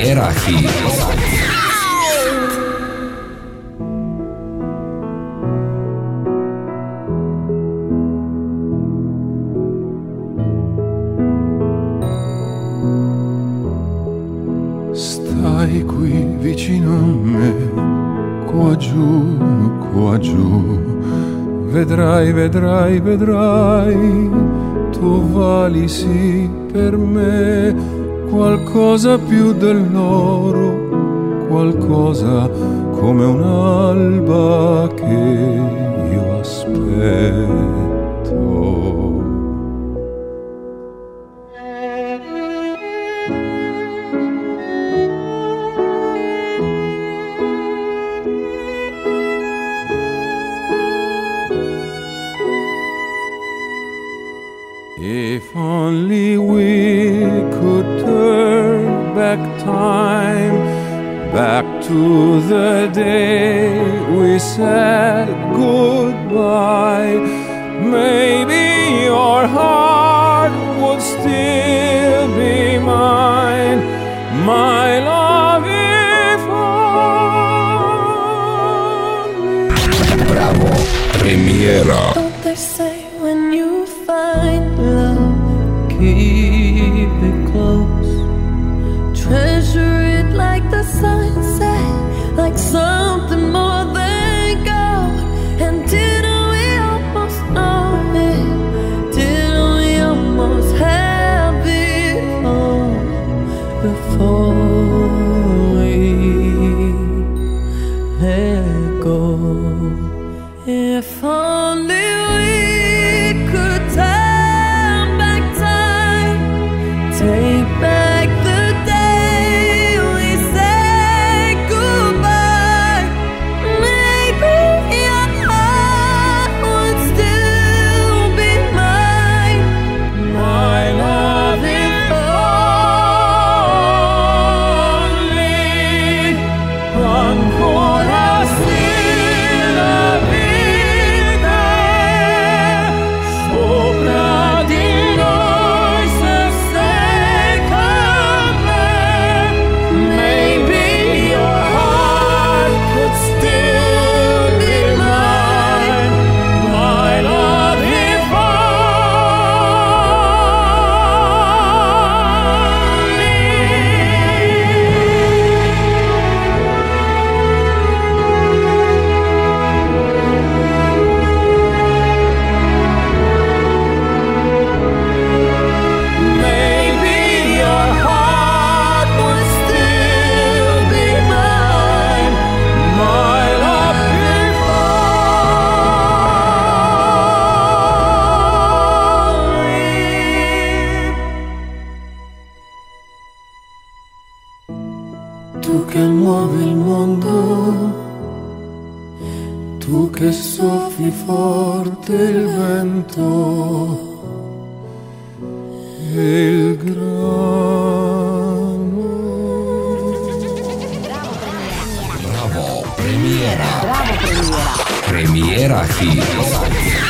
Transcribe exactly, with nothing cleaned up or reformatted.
Premiera Hit. Stai qui vicino a me, qua giù, qua giù. Vedrai, vedrai, vedrai, tu vali sì per me qualcosa più dell'oro, qualcosa come un'alba che io aspetto. If only we could turn back time, back to the day we said goodbye, maybe your heart would still be mine, my love if only. Bravo, Premiera. Don't they say when you find love, keep it close, treasure it like the sunset, like something more than gold. And didn't we almost know it? Didn't we almost have it all before we let go? If only we could turn back time, take back the day we said goodbye, maybe your heart would still be mine, my love if only ancora sì la vita sopra di noi se sei con me, maybe your heart could still be mine, my love if only. Maybe your heart would still be mine, my love if only. Tu che muovi il mondo, tu che soffi forte il vento e il grano. Bravo, Premiera. Premiera Hit.